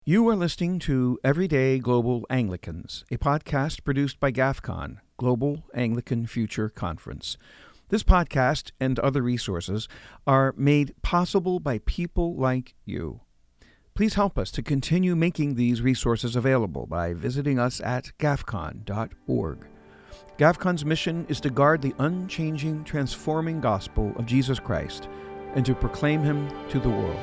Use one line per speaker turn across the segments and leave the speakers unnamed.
You are listening to Everyday Global Anglicans, a podcast produced by GAFCON, Global Anglican Future Conference. This podcast and other resources are made possible by people like you. Please help us to continue making these resources available by visiting us at gafcon.org. GAFCON's mission is to guard the unchanging, transforming gospel of Jesus Christ and to proclaim him to the world.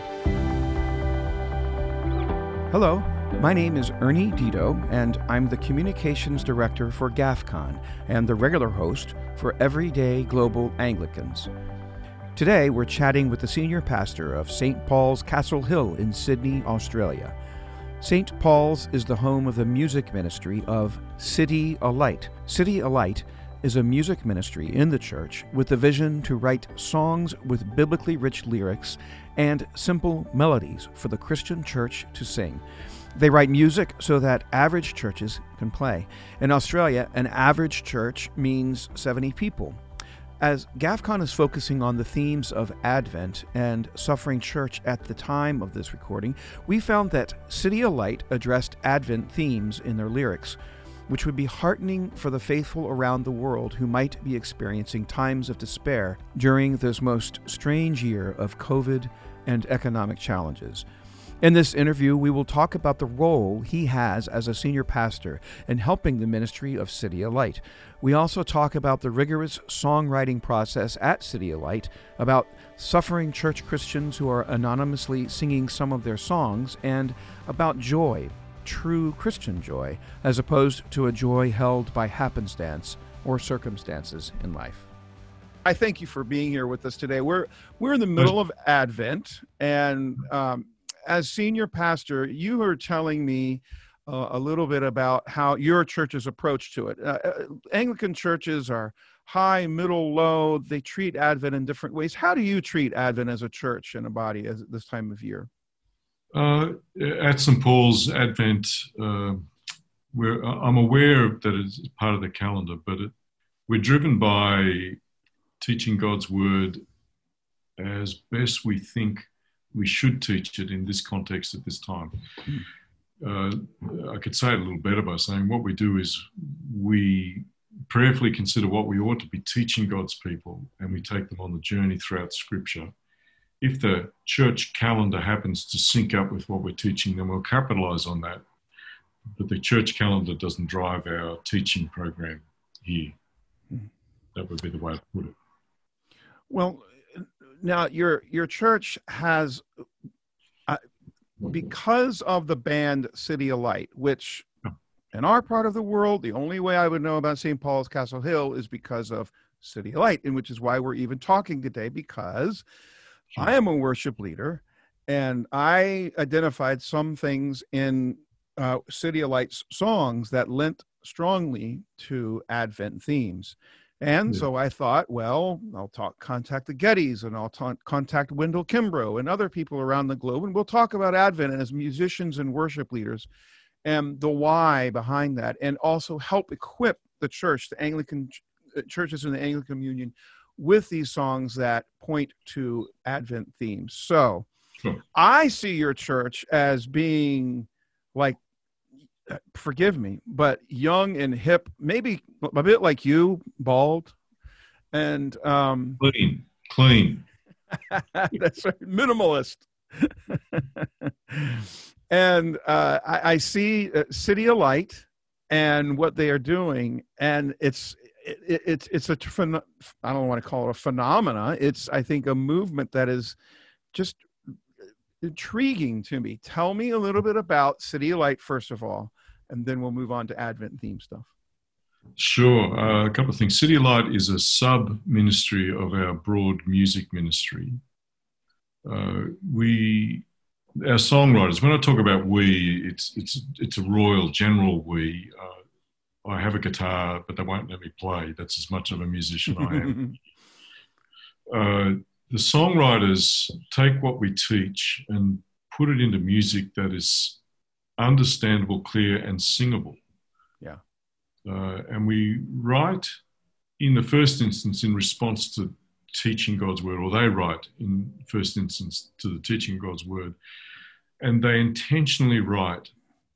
Hello, my name is Ernie Dito, and I'm the Communications Director for GAFCON and the regular host for Everyday Global Anglicans. Today, we're chatting with the senior pastor of St. Paul's Castle Hill in Sydney, Australia. St. Paul's is the home of the music ministry of City Alight. City Alight is a music ministry in the church with the vision to write songs with biblically rich lyrics and simple melodies for the Christian church to sing. They write music so that average churches can play. In Australia, an average church means 70 people. As GAFCON is focusing on the themes of Advent and suffering church at the time of this recording, we found that City Alight addressed Advent themes in their lyrics, which would be heartening for the faithful around the world who might be experiencing times of despair during this most strange year of COVID and economic challenges. In this interview, we will talk about the role he has as a senior pastor in helping the ministry of City Alight. We also talk about the rigorous songwriting process at City Alight, about suffering church Christians who are anonymously singing some of their songs, and about joy, true Christian joy, as opposed to a joy held by happenstance or circumstances in life. I thank you for being here with us today. We're in the middle of Advent, and as senior pastor, you were telling me a little bit about how your church's approach to it. Anglican churches are high, middle, low. They treat Advent in different ways. How do you treat Advent as a church and a body at this time of year?
At St. Paul's, Advent, I'm aware that it's part of the calendar, but we're driven by teaching God's word as best we think we should teach it in this context at this time. I could say it a little better by saying what we do is we prayerfully consider what we ought to be teaching God's people, and we take them on the journey throughout Scripture. If the church calendar happens to sync up with what we're teaching, then we'll capitalize on that. But the church calendar doesn't drive our teaching program here. That would be the way to put it.
Well, now your church has, because of the band City Alight, which in our part of the world, the only way I would know about St. Paul's Castle Hill is because of City Alight, and which is why we're even talking today, because I am a worship leader, and I identified some things in City Alight's songs that lent strongly to Advent themes. And so I thought, well, I'll contact the Gettys, and I'll contact Wendell Kimbrough and other people around the globe, and we'll talk about Advent as musicians and worship leaders and the why behind that, and also help equip the church, the Anglican churches in the Anglican Union, with these songs that point to Advent themes. So I see your church as being like, forgive me, but young and hip, maybe a bit like you, bald, and
clean.
That's right, minimalist. And I see City Alight and what they are doing, and it's I don't want to call it a phenomena. It's, I think, a movement that is just intriguing to me. Tell me a little bit about City Alight, first of all, and then we'll move on to Advent theme stuff.
Sure. A couple of things. City Alight is a sub-ministry of our broad music ministry. Our songwriters, when I talk about we, it's a royal general we. I have a guitar, but they won't let me play. That's as much of a musician I am. The songwriters take what we teach and put it into music that is understandable, clear, and singable.
Yeah.
And we write, in the first instance, in response to teaching God's word, or they write in first instance to the teaching of God's word. and they intentionally write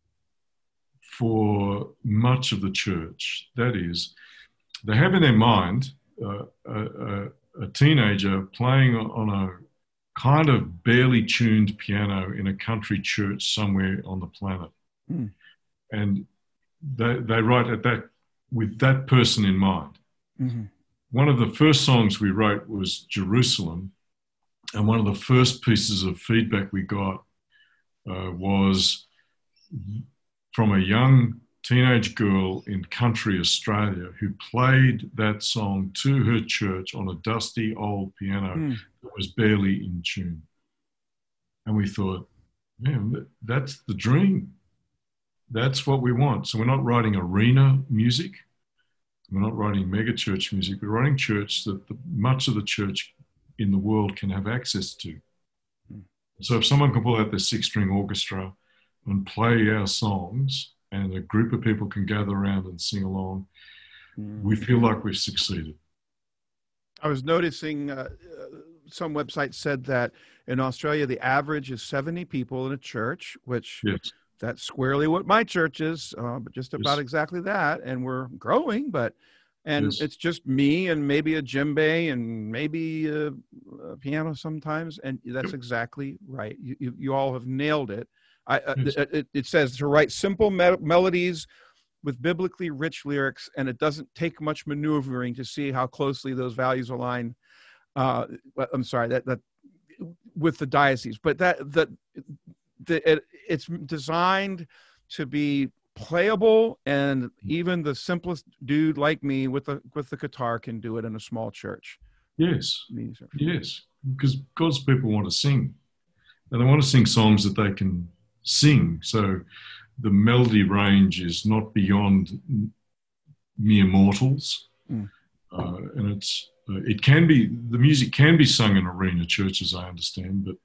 for much of the church. That is, they have in their mind a teenager playing on a kind of barely tuned piano in a country church somewhere on the planet. Mm. And they write at that with that person in mind. Mm-hmm. One of the first songs we wrote was Jerusalem, and one of the first pieces of feedback we got was from a young teenage girl in country Australia who played that song to her church on a dusty old piano that was barely in tune. And we thought, man, that's the dream. That's what we want. So we're not writing arena music. We're not writing mega church music. We're writing church that much of the church in the world can have access to. So if someone can pull out their 6-string orchestra and play our songs, and a group of people can gather around and sing along, we feel like we've succeeded.
I was noticing some websites said that in Australia, the average is 70 people in a church, which
yes.
That's squarely what my church is, but just about exactly that. And we're growing, it's just me and maybe a djembe and maybe a piano sometimes. And that's exactly right. You all have nailed it. It says to write simple melodies with biblically rich lyrics, and it doesn't take much maneuvering to see how closely those values align. I'm sorry, that with the diocese, but it's designed to be playable, and even the simplest dude like me with the guitar can do it in a small church.
Yes, because God's people want to sing, and they want to sing songs that they can sing. So the melody range is not beyond mere mortals, and the music can be sung in arena churches, I understand, but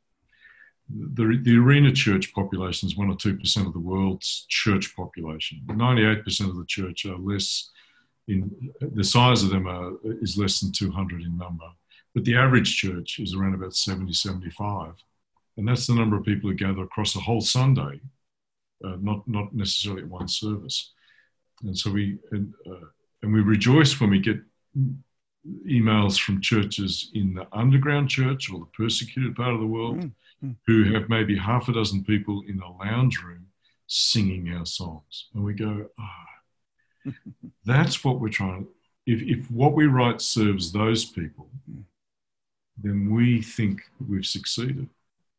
the arena church population is 1 or 2% of the world's church population. 98% of the church are less the size of them is less than 200 in number, but the average church is around about 70, 75. And that's the number of people who gather across a whole Sunday, not necessarily at one service. And so we rejoice when we get emails from churches in the underground church or the persecuted part of the world who have maybe half a dozen people in a lounge room singing our songs. And we go, that's what we're trying to, if what we write serves those people, then we think we've succeeded.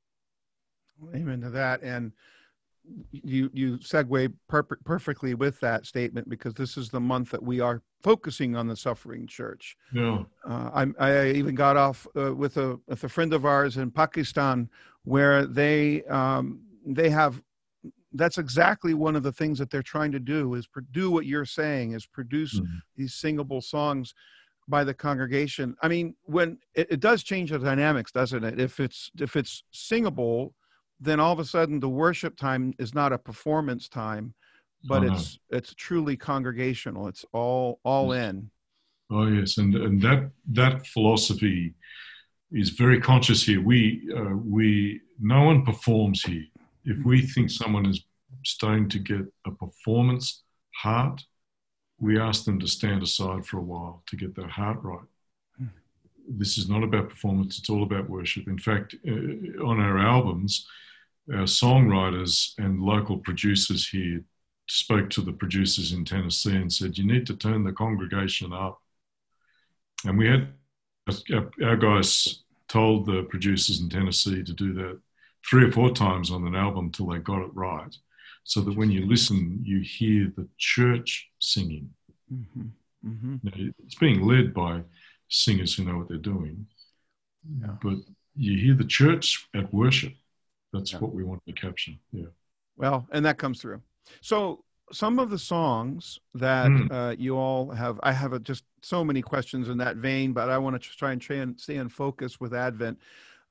Amen to that. And you segue perfectly with that statement, because this is the month that we are focusing on the suffering church.
Yeah.
I even got off with a friend of ours in Pakistan, where they have, that's exactly one of the things that they're trying to do, is do what you're saying, is produce these singable songs by the congregation. I mean, when it does change the dynamics, doesn't it? If it's singable, then all of a sudden the worship time is not a performance time, but it's truly congregational. It's all in.
Oh yes, and that philosophy is very conscious here. No one performs here. If we think someone is starting to get a performance heart, we ask them to stand aside for a while to get their heart right. This is not about performance, it's all about worship. In fact, on our albums, our songwriters and local producers here spoke to the producers in Tennessee and said, you need to turn the congregation up. And we had, our guys told the producers in Tennessee to do that 3 or 4 times on an album till they got it right, so that when you listen, you hear the church singing. Now, it's being led by singers who know what they're doing, but you hear the church at worship. That's what we want to capture. Yeah.
Well, and that comes through. So some of the songs that you all have, I have just so many questions in that vein, but I want to try and stay in focus with Advent.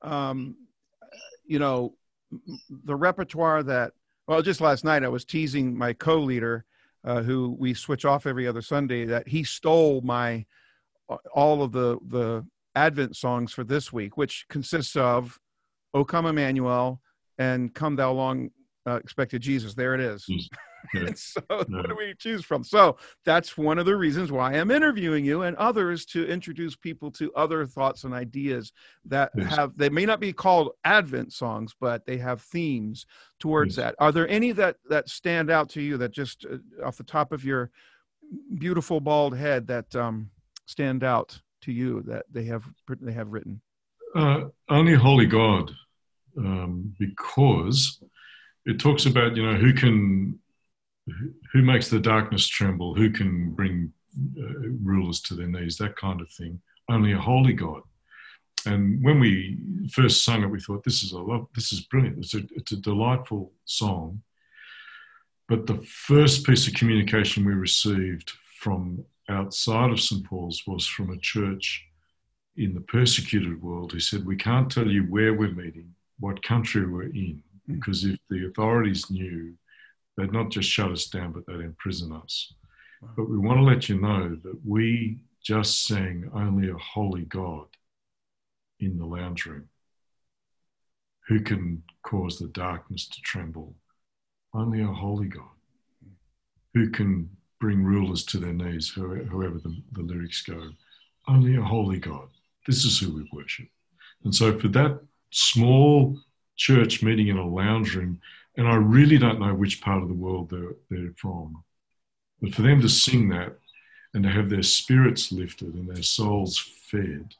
You know, the repertoire that, well, just last night I was teasing my co-leader, who we switch off every other Sunday, that he stole all of the Advent songs for this week, which consists of O Come Emmanuel, and Come Thou Long Expected Jesus. There it is.
Yes. Yeah.
So what do we choose from? So that's one of the reasons why I'm interviewing you and others, to introduce people to other thoughts and ideas that they may not be called Advent songs, but they have themes towards that. Are there any that stand out to you, that just off the top of your beautiful bald head, that stand out to you, that they have written?
Only Holy God, because it talks about, who makes the darkness tremble, who can bring rulers to their knees, that kind of thing. Only a holy God. And when we first sung it, we thought, this is brilliant. It's a delightful song. But the first piece of communication we received from outside of St. Paul's was from a church in the persecuted world who said, we can't tell you where we're meeting, what country we're in, because if the authorities knew, they'd not just shut us down, but they'd imprison us. Wow. But we want to let you know that we just sang Only a Holy God in the lounge room. Who can cause the darkness to tremble? Only a holy God. Who can bring rulers to their knees, whoever the lyrics go? Only a holy God. This is who we worship. And so for that small church meeting in a lounge room, and I really don't know which part of the world they're from, but for them to sing that and to have their spirits lifted and their souls fed,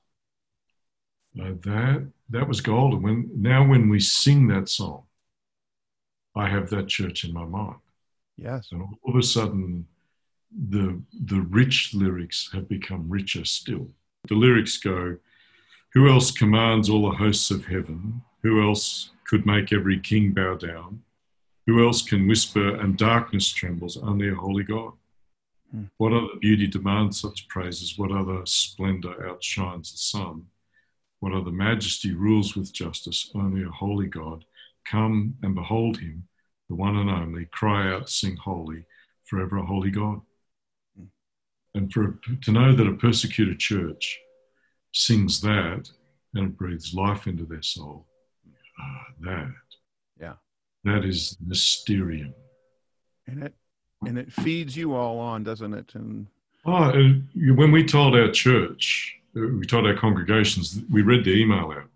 that was golden. When we sing that song, I have that church in my mind.
Yes.
And all of a sudden, the rich lyrics have become richer still. The lyrics go, who else commands all the hosts of heaven? Who else could make every king bow down? Who else can whisper and darkness trembles? Only a holy God. What other beauty demands such praises? What other splendour outshines the sun? What other majesty rules with justice? Only a holy God. Come and behold him, the one and only. Cry out, sing holy, forever a holy God. And to know that a persecuted church sings that and it breathes life into their soul, that is mysterium.
And it feeds you all on, doesn't it? And
when we told our church, we told our congregations, we read the email out,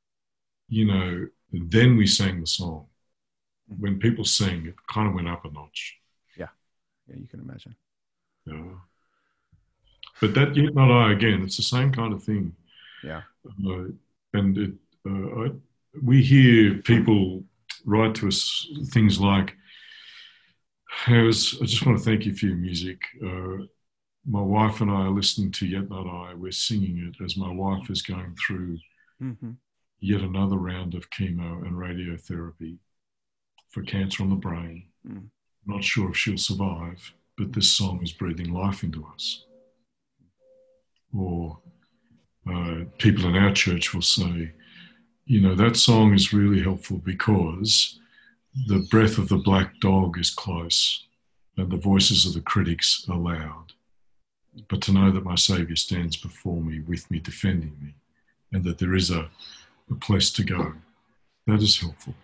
then we sang the song. When people sang, it kind of went up a notch.
Yeah, you can imagine.
Yeah. But that Yet Not I, again, it's the same kind of thing.
Yeah.
We hear people write to us things like, I just want to thank you for your music. My wife and I are listening to Yet Not I. We're singing it as my wife is going through yet another round of chemo and radiotherapy for cancer on the brain. Not sure if she'll survive, but this song is breathing life into us. Or people in our church will say, that song is really helpful because the breath of the black dog is close and the voices of the critics are loud. But to know that my Saviour stands before me, with me, defending me, and that there is a place to go, that is helpful.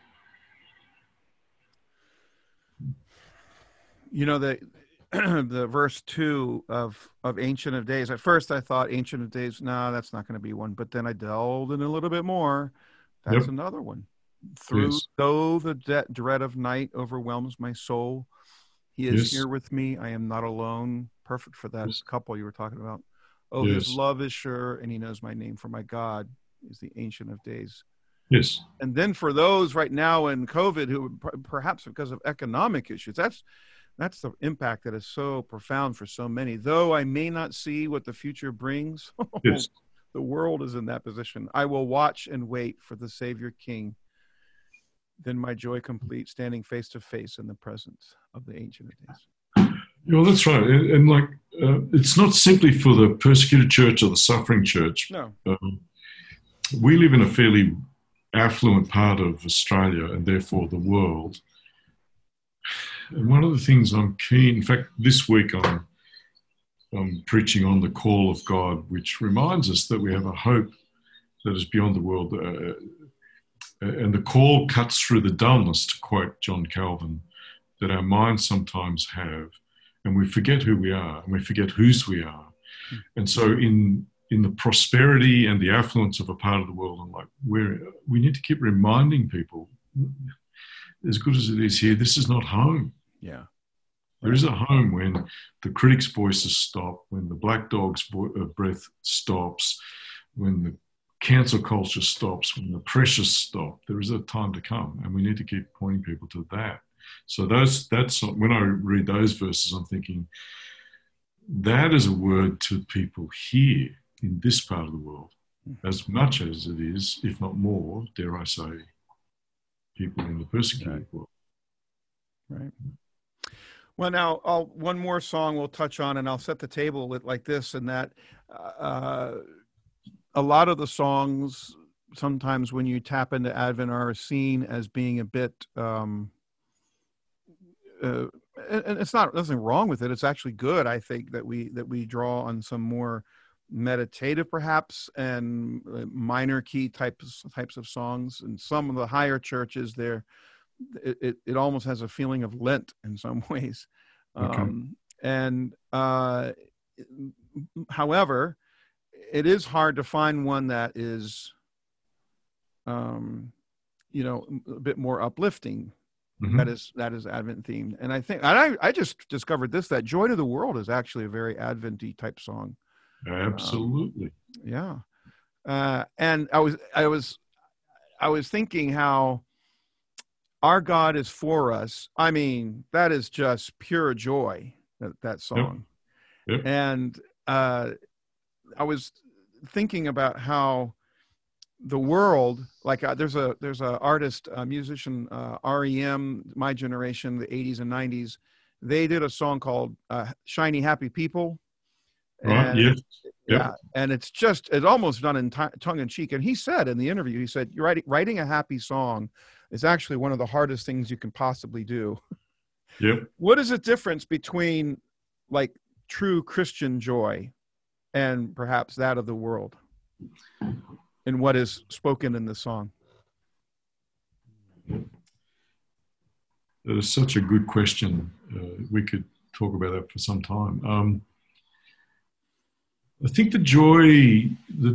The verse 2 of Ancient of Days, at first I thought Ancient of Days, no, that's not going to be one. But then I delved in a little bit more. That's another one. Though the dread of night overwhelms my soul, he is here with me. I am not alone. Perfect for that couple you were talking about. Oh, his love is sure, and he knows my name, for my God is the Ancient of Days.
Yes.
And then for those right now in COVID who perhaps because of economic issues, that's the impact that is so profound for so many. Though I may not see what the future brings, the world is in that position. I will watch and wait for the Savior King. Then my joy complete, standing face to face in the presence of the Ancient of Days.
Yeah, that's right. And it's not simply for the persecuted church or the suffering church.
No.
We live in a fairly affluent part of Australia and therefore the world. And one of the things I'm keen, in fact, this week I'm preaching on the call of God, which reminds us that we have a hope that is beyond the world. and the call cuts through the dullness, to quote John Calvin, that our minds sometimes have, and we forget who we are, and we forget whose we are. And so in the prosperity and the affluence of a part of the world, I'm like, we need to keep reminding people, as good as it is here, this is not home.
Yeah.
There is a home when the critic's voices stop, when the black dog's breath stops, when the cancel culture stops, when the pressures stop. There is a time to come, and we need to keep pointing people to that. So that's when I read those verses, I'm thinking that is a word to people here in this part of the world, as much as it is, if not more, dare I say, people in the persecuted world.
Right. Well, now one more song we'll touch on, and I'll set the table with like this and that. A lot of the songs, sometimes when you tap into Advent, are seen as being a bit, and it's nothing wrong with it. It's actually good, I think, that we draw on some more meditative, perhaps, and minor key types of songs. And some of the higher churches, it almost has a feeling of Lent in some ways.
Okay.
However, it is hard to find one that is, a bit more uplifting.
Mm-hmm.
That is Advent themed. And I think, I just discovered that Joy to the World is actually a very Advent-y type song.
Absolutely.
Yeah. And I was thinking how our God is for us. I mean, that is just pure joy, that song.
Yep.
And I was thinking about how the world, like there's a artist, a musician, REM, my generation, the 80s and 90s, they did a song called Shiny Happy People.
Right.
And,
yes.
Yeah. And it's almost done in tongue in cheek. And he said in the interview, you're writing a happy song is actually one of the hardest things you can possibly do.
Yep.
What is the difference between like true Christian joy and perhaps that of the world, and what is spoken in the song?
That is such a good question. We could talk about that for some time. I think the joy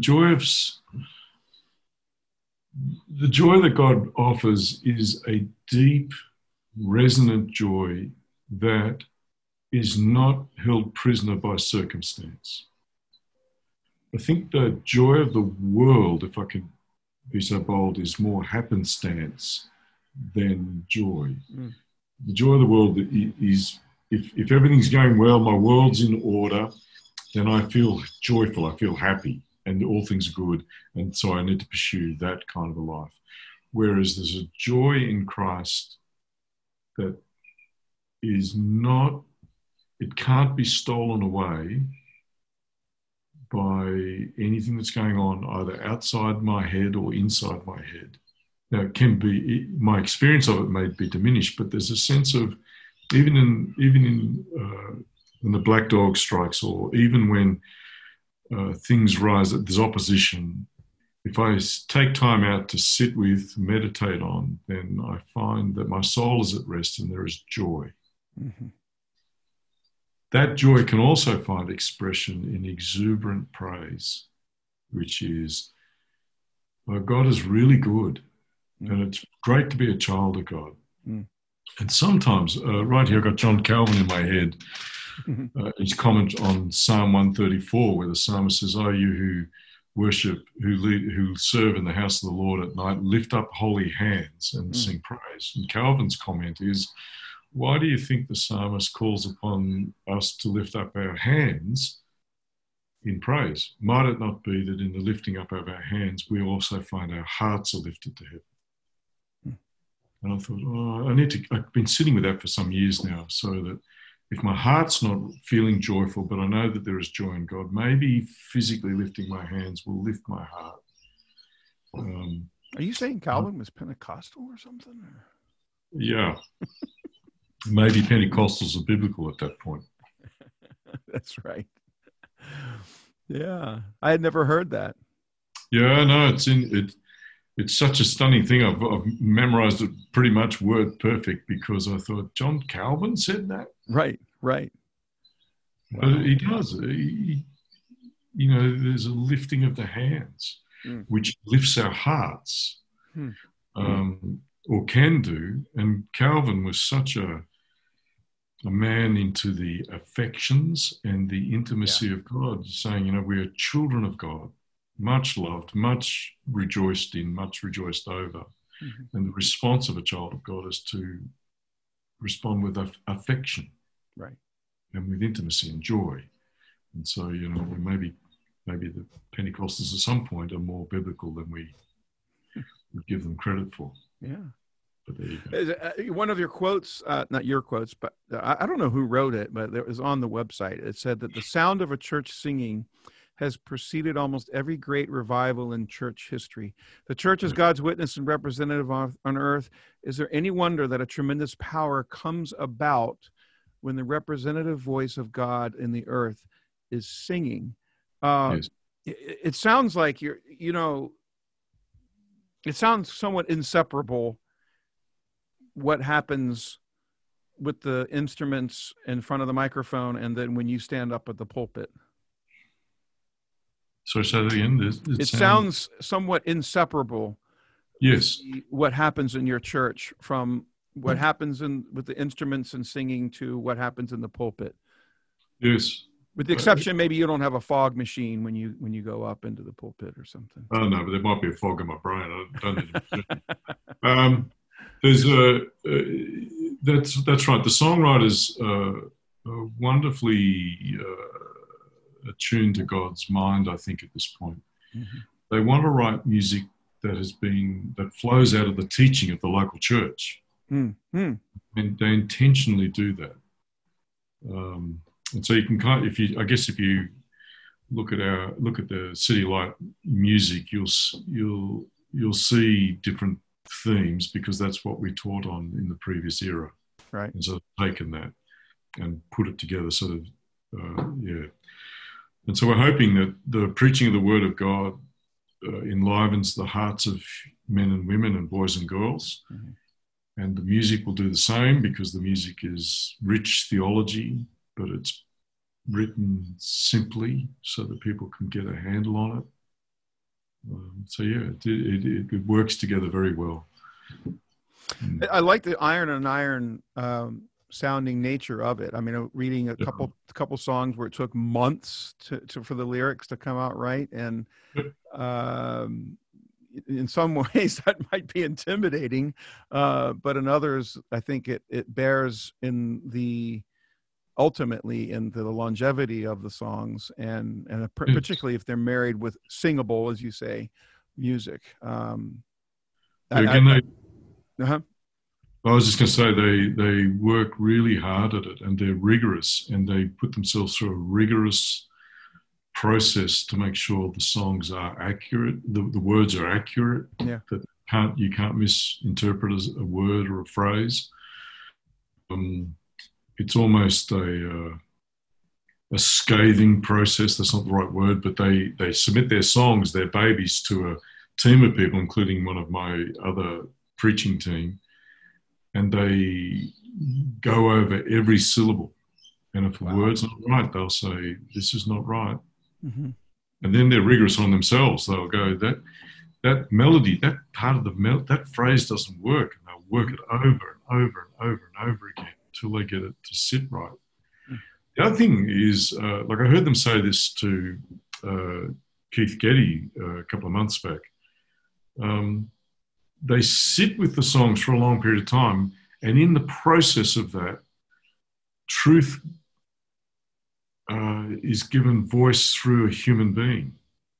that God offers is a deep, resonant joy that is not held prisoner by circumstance. I think the joy of the world, if I can be so bold, is more happenstance than joy. Mm. The joy of the world is, if everything's going well, my world's in order, then I feel joyful, I feel happy, and all things are good. And so I need to pursue that kind of a life. Whereas there's a joy in Christ that is not, it can't be stolen away by anything that's going on either outside my head or inside my head. Now, it can be, my experience of it may be diminished, but there's a sense of, even in when the black dog strikes, or even when things rise, there's opposition. If I take time out to sit with, meditate on, then I find that my soul is at rest and there is joy. Mm-hmm. That joy can also find expression in exuberant praise, which is, God is really good, and it's great to be a child of God. Mm. And sometimes, right here, I've got John Calvin in my head, his comment on Psalm 134, where the psalmist says, "Oh, you who worship, who serve in the house of the Lord at night, lift up holy hands and sing praise." And Calvin's comment is, why do you think the psalmist calls upon us to lift up our hands in praise? Might it not be that in the lifting up of our hands, we also find our hearts are lifted to heaven? And I thought, I've been sitting with that for some years now, so that if my heart's not feeling joyful, but I know that there is joy in God, maybe physically lifting my hands will lift my heart.
Are you saying Calvin was Pentecostal or something? Or?
Yeah. Maybe Pentecostals are biblical at that point.
That's right. Yeah. I had never heard that.
Yeah, no, it's in it. it's such a stunning thing. I've memorized it pretty much word perfect because I thought John Calvin said that.
Right, right.
But
Wow.
he does. There's a lifting of the hands, which lifts our hearts, or can do. And Calvin was such a man into the affections and the intimacy of God, saying, we are children of God, much loved, much rejoiced in, much rejoiced over. And the response of a child of God is to respond with affection,
right,
and with intimacy and joy. And so, maybe the Pentecostals at some point are more biblical than we would give them credit for.
Yeah.
But there you go.
One of your quotes, not your quotes, but I don't know who wrote it, but it was on the website. It said that the sound of a church singing has preceded almost every great revival in church history. The church is God's witness and representative on earth. Is there any wonder that a tremendous power comes about when the representative voice of God in the earth is singing?
Yes.
It sounds like it sounds somewhat inseparable what happens with the instruments in front of the microphone and then when you stand up at the pulpit.
So say that again.
It sounds somewhat inseparable.
Yes.
What happens in your church from what happens with the instruments and singing to what happens in the pulpit.
Yes.
With the exception, maybe you don't have a fog machine when you go up into the pulpit or something.
Oh no, but there might be a fog in my brain. I don't need to. That's right. The songwriters are wonderfully attuned to God's mind, I think, at this point. They want to write music that flows out of the teaching of the local church. And they intentionally do that. And so you can if you look at the City Light music, you'll see different themes because that's what we taught on in the previous era.
Right.
And so I've taken that and put it together And so we're hoping that the preaching of the Word of God enlivens the hearts of men and women and boys and girls. And the music will do the same because the music is rich theology, but it's written simply so that people can get a handle on it. It works together very well.
I like the iron and iron sounding nature of it. I mean, reading a couple songs where it took months for the lyrics to come out right, and in some ways that might be intimidating, but in others, I think it bears ultimately into the longevity of the songs, and particularly if they're married with singable, as you say, music.
I was just going to say they work really hard at it, and they're rigorous, and they put themselves through a rigorous process to make sure the songs are accurate, the words are accurate, that you can't misinterpret as a word or a phrase. It's almost a scathing process. That's not the right word, but they submit their songs, their babies, to a team of people, including one of my other preaching team, and they go over every syllable. And if a word's not right, they'll say, this is not right. And then they're rigorous on themselves. They'll go, that melody, that part of that phrase doesn't work. And they'll work it over and over and over and over again until they get it to sit right. The other thing is, I heard them say this to Keith Getty a couple of months back. They sit with the songs for a long period of time, and in the process of that, truth is given voice through a human being.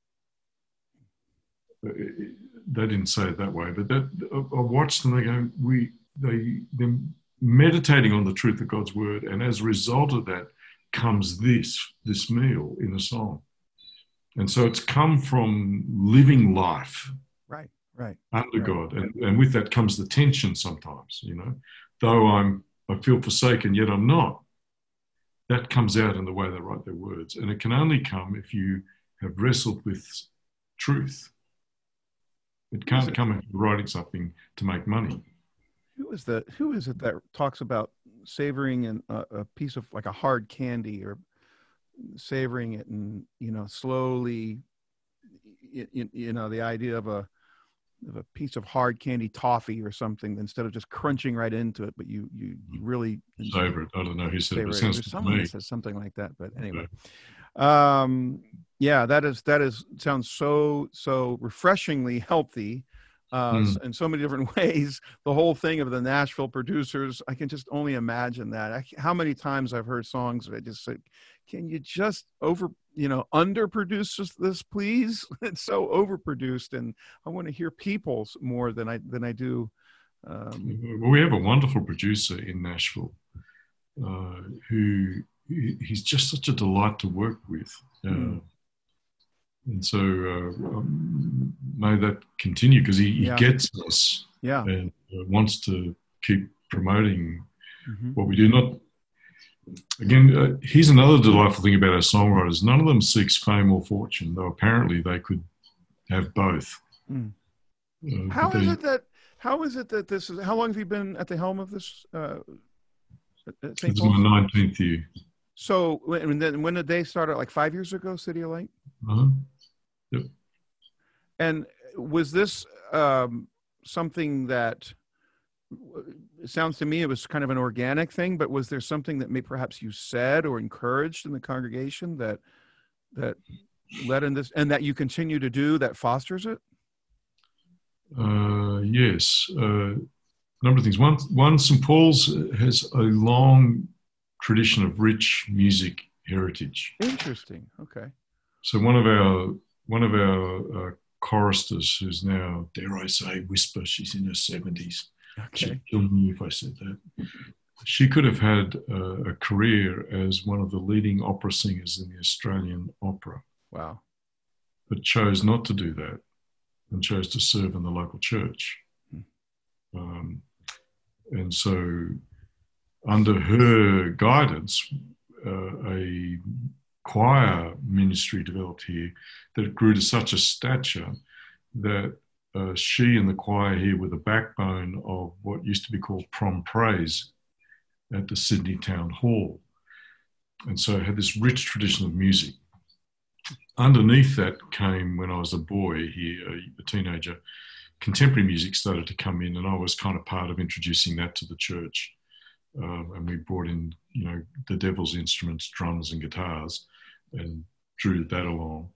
They didn't say it that way, but I watched them. They're meditating on the truth of God's word, and as a result of that comes this meal in a song. And so it's come from living life.
Right.
Under God. And with that comes the tension sometimes, though I feel forsaken, yet I'm not. That comes out in the way they write their words. And it can only come if you have wrestled with truth. It can't come into writing something to make money.
Who is it that talks about savoring a piece of like a hard candy, or savoring it and, slowly, the idea of a piece of hard candy toffee or something, instead of just crunching right into it, but you really
savor it. I don't know who said it.
There's someone that says something like that, but anyway.
Yeah.
That sounds so refreshingly healthy. In so many different ways. The whole thing of the Nashville producers, I can just only imagine that. How many times I've heard songs that I just said, can you just underproduce this, please? It's so overproduced, and I want to hear people more than I do.
Well, we have a wonderful producer in Nashville who he's just such a delight to work with. And so may that continue, because he gets us and wants to keep promoting what we do. Not again. Here's another delightful thing about our songwriters: none of them seeks fame or fortune, though apparently they could have both.
How is it that this is? How long have you been at the helm of this?
It's my 19th year.
So when did they start? Like 5 years ago, City of Light.
Yep.
And was this something that, it sounds to me it was kind of an organic thing, but was there something that perhaps you said or encouraged in the congregation that led in this, and that you continue to do, that fosters it?
Yes. A number of things. One, St. Paul's has a long tradition of rich music heritage.
Interesting. Okay.
So one of our choristers, who's now, dare I say, whisper, she's in her 70s.
Okay.
She'd kill me if I said that. She could have had a career as one of the leading opera singers in the Australian opera.
Wow.
But chose not to do that and chose to serve in the local church. And so under her guidance, a choir ministry developed here that grew to such a stature that she and the choir here were the backbone of what used to be called Prom Praise at the Sydney Town Hall. And so it had this rich tradition of music. Underneath that came, when I was a boy here, a teenager, contemporary music started to come in, and I was kind of part of introducing that to the church. And we brought in, the devil's instruments, drums and guitars, and drew that along.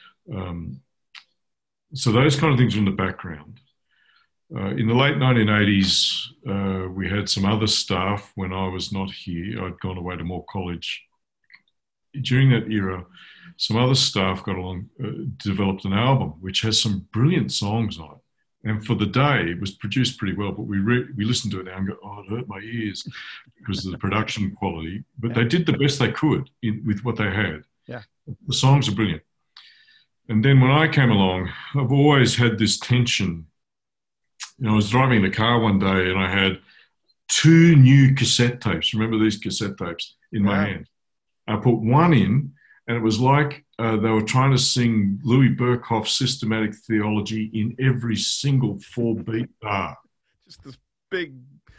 So those kind of things were in the background. In the late 1980s, we had some other staff when I was not here. I'd gone away to Moore College. During that era, some other staff got along, developed an album which has some brilliant songs on it. And for the day, it was produced pretty well, but we listened to it now and go, oh, it hurt my ears because of the production quality. But they did the best they could with what they had.
Yeah.
The songs are brilliant. And then when I came along, I've always had this tension. I was driving the car one day and I had 2 new cassette tapes. Remember these cassette tapes in my hand? I put one in, and it was like they were trying to sing Louis Berkhof's Systematic Theology in every single 4-beat bar. Just
this big,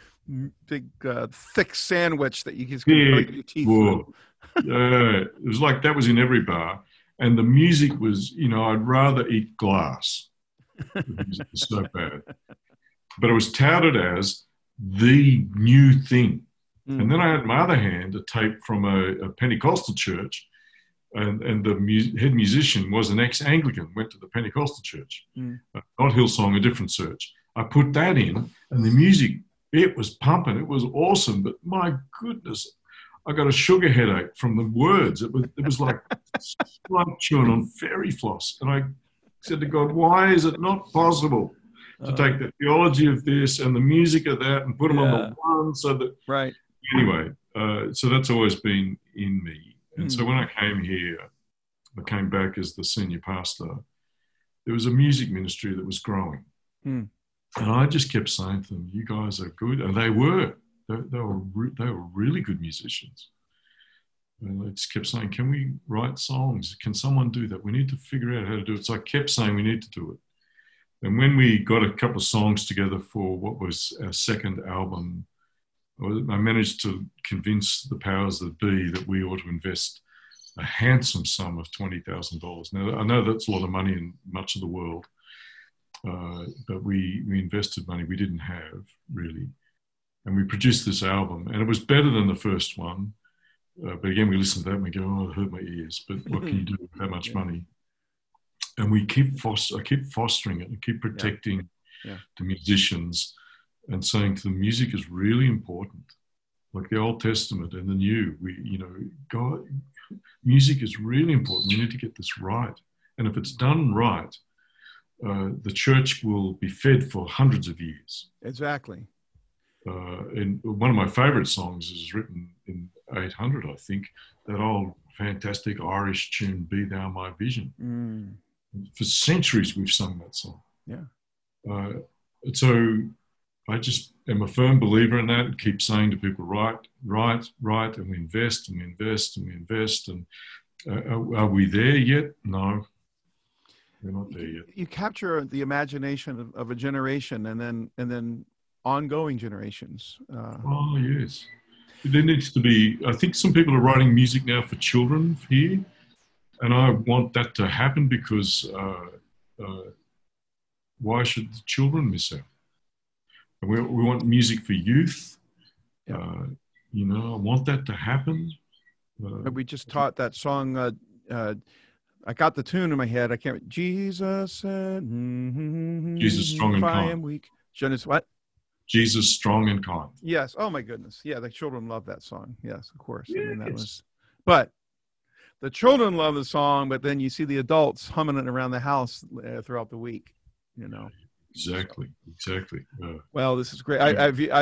thick sandwich that you just put your teeth through.
It was like that was in every bar. And the music was, I'd rather eat glass. The music was so bad. But it was touted as the new thing. And then I had in my other hand a tape from a Pentecostal church, and the head musician was an ex-Anglican, went to the Pentecostal church, not Hillsong, a different church. I put that in, and the music, it was pumping. It was awesome, but my goodness, I got a sugar headache from the words. It was like chewing on fairy floss. And I said to God, why is it not possible to take the theology of this and the music of that and put them on the one so that...
Right.
Anyway, so that's always been in me. And so when I came here, I came back as the senior pastor, there was a music ministry that was growing. And I just kept saying to them, you guys are good. And they were. They were really good musicians. And I just kept saying, can we write songs? Can someone do that? We need to figure out how to do it. So I kept saying we need to do it. And when we got a couple of songs together for what was our second album, I managed to convince the powers that be that we ought to invest a handsome sum of $20,000. Now, I know that's a lot of money in much of the world, but we invested money we didn't have, really. And we produced this album, and it was better than the first one. But again, we listened to that and we go, oh, it hurt my ears. But what can you do with that much money? And we I keep fostering it and keep protecting the musicians and saying to them, music is really important. Like the Old Testament and the New, God, music is really important. We need to get this right. And if it's done right, the church will be fed for hundreds of years.
Exactly.
And one of my favorite songs is written in 800, I think, that old fantastic Irish tune, Be Thou My Vision. For centuries we've sung that song.
Yeah.
So I just am a firm believer in that and keep saying to people, right, and we invest and we invest and we invest. And are we there yet? No, we're not there yet.
You capture the imagination of a generation and then ongoing generations.
Oh, yes. There needs to be, I think some people are writing music now for children here, and I want that to happen because why should the children miss out? And we want music for youth. I want that to happen.
We just taught that song. I got the tune in my head. I can't. Jesus said,
Jesus strong and kind.
I am weak. Jonas, what?
Jesus strong and kind.
Yes. Oh my goodness. Yeah, the children love that song. Yes, of course.
Yes.
I mean, that was. But the children love the song, but then you see the adults humming it around the house throughout the week.
Exactly.
Well, this is great.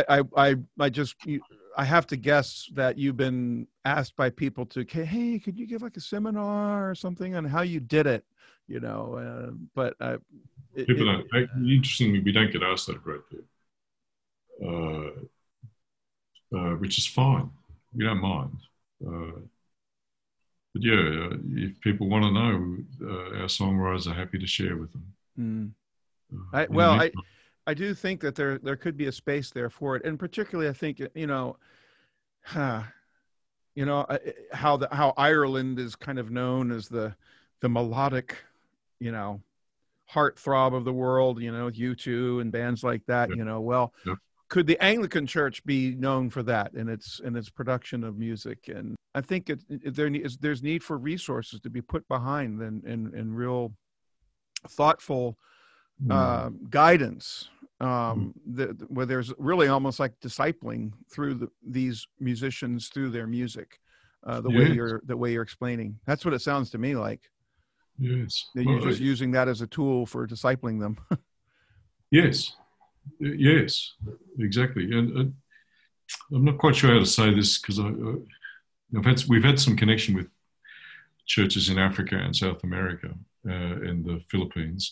I have to guess that you've been asked by people to, hey, could you give like a seminar or something on how you did it? But
people don't. Interestingly, we don't get asked that a great deal, which is fine. We don't mind. But yeah, if people want to know, our songwriters are happy to share with them.
I do think that there could be a space there for it, and particularly I think how Ireland is kind of known as the melodic, heartthrob of the world, U2 and bands like that.
Yeah.
Could the Anglican Church be known for that in its production of music? And I think there's need for resources to be put behind and real thoughtful guidance, where there's really almost like discipling through these musicians through their music, the way you're explaining. That's what it sounds to me like.
Yes,
that you're just using that as a tool for discipling them.
Yes, exactly. And I'm not quite sure how to say this because we've had some connection with churches in Africa and South America and the Philippines.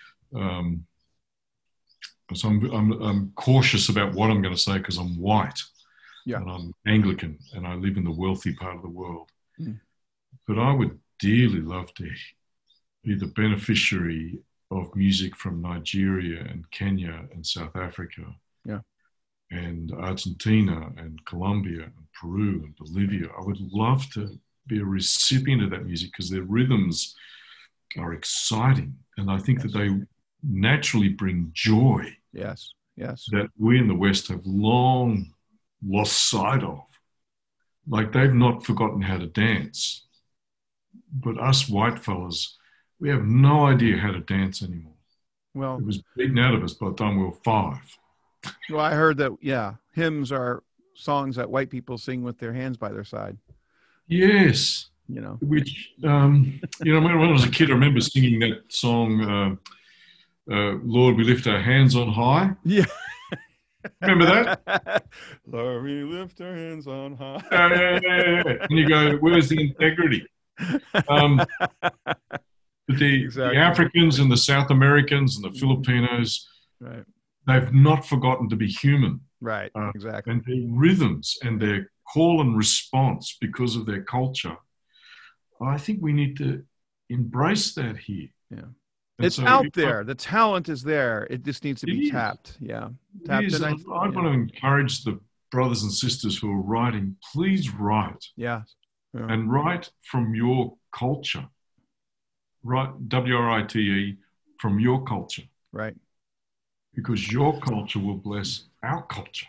So I'm cautious about what I'm going to say because I'm white, and I'm Anglican, and I live in the wealthy part of the world. But I would dearly love to be the beneficiary of music from Nigeria and Kenya and South Africa, and Argentina and Colombia and Peru and Bolivia. I would love to be a recipient of that music because their rhythms are exciting, and I think that they naturally bring joy.
Yes.
That we in the West have long lost sight of. Like they've not forgotten how to dance. But us white fellas, we have no idea how to dance anymore.
Well,
it was beaten out of us by the time we were 5.
Well, I heard that, hymns are songs that white people sing with their hands by their side.
Yes. Which, when I was a kid, I remember singing that song, Lord, we lift our hands on high.
Yeah.
Remember that?
Lord, we lift our hands on high.
Yeah. And you go, where's the integrity? But the Africans and the South Americans and the Filipinos,
right,
they've not forgotten to be human.
Right, exactly.
And their rhythms and their call and response because of their culture, I think we need to embrace that here.
Yeah.
And
It's
so
out there. The talent is there. It just needs to be
is.
tapped. Yeah.
It is. And I want to encourage the brothers and sisters who are writing, please write.
Yeah.
And write from your culture. Write, WRITE, from your culture.
Right.
Because your culture will bless our culture.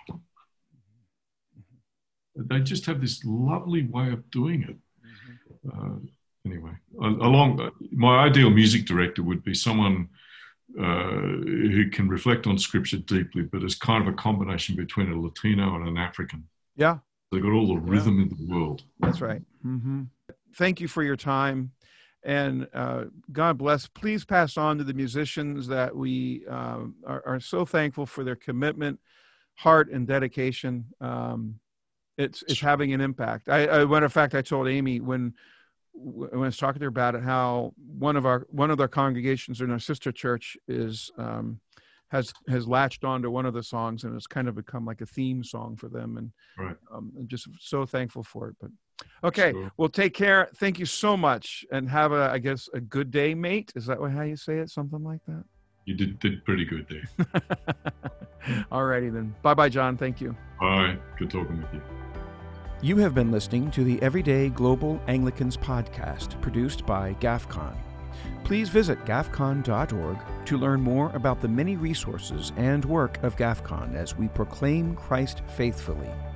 They just have this lovely way of doing it. Anyway, my ideal music director would be someone who can reflect on Scripture deeply, but is kind of a combination between a Latino and an African.
Yeah.
They've got all the rhythm in the world.
That's right. Mm-hmm. Thank you for your time. And God bless. Please pass on to the musicians that we are so thankful for their commitment, heart, and dedication. It's having an impact. Matter of fact, I told Amy when I was talking to her about it, how one of their congregations in our sister church has latched on to one of the songs, and it's kind of become like a theme song for them. And
right.
I'm just so thankful for it. But okay,
Sure.
Well, take care. Thank you so much, and have a good day, mate. Is that how you say it? Something like that?
You did pretty good there.
All righty then. Bye-bye, John. Thank you.
Bye. Good talking with you.
You have been listening to the Everyday Global Anglicans podcast, produced by GAFCON. Please visit gafcon.org to learn more about the many resources and work of GAFCON as we proclaim Christ faithfully.